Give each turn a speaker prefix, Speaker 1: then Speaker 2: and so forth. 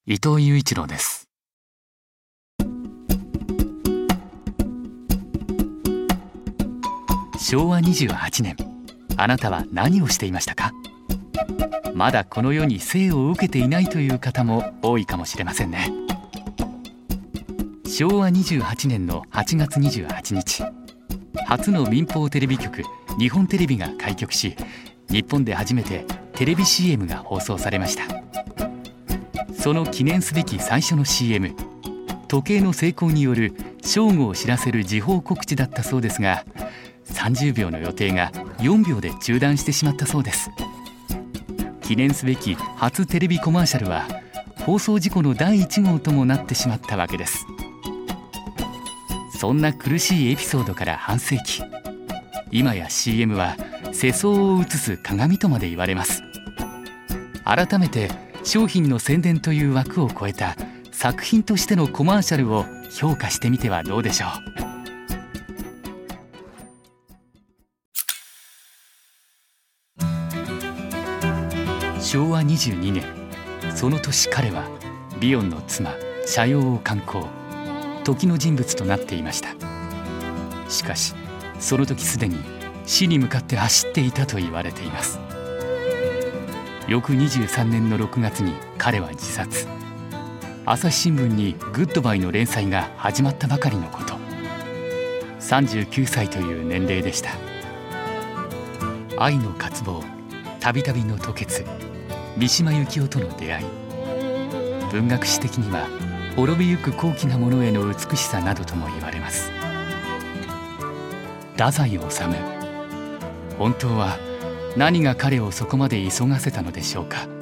Speaker 1: 伊藤雄一郎です。昭和28年、あなたは何をしていましたか？まだこの世に生を受けていないという方も多いかもしれませんね。昭和28年の8月28日、初の民放テレビ局日本テレビが開局し、日本で初めてテレビ CM が放送されました。その記念すべき最初の CM、 時計の成功による正午を知らせる時報告知だったそうですが、30秒の予定が4秒で中断してしまったそうです。記念すべき初テレビコマーシャルは放送事故の第1号ともなってしまったわけです。そんな苦しいエピソードから半世紀、今や CM は世相を映す鏡とまで言われます。改めて商品の宣伝という枠を超えた作品としてのコマーシャルを評価してみてはどうでしょう。昭和22年、その年彼はビヨンの妻斜陽を刊行、時の人物となっていました。しかしその時すでに死に向かって走っていたと言われています。翌23年の6月に彼は自殺。朝日新聞にグッドバイの連載が始まったばかりのこと。39歳という年齢でした。愛の渇望、たびたびの吐血、三島由紀夫との出会い、文学史的には滅びゆく高貴なものへの美しさなどとも言われます。太宰治、本当は何が彼をそこまで急がせたのでしょうか。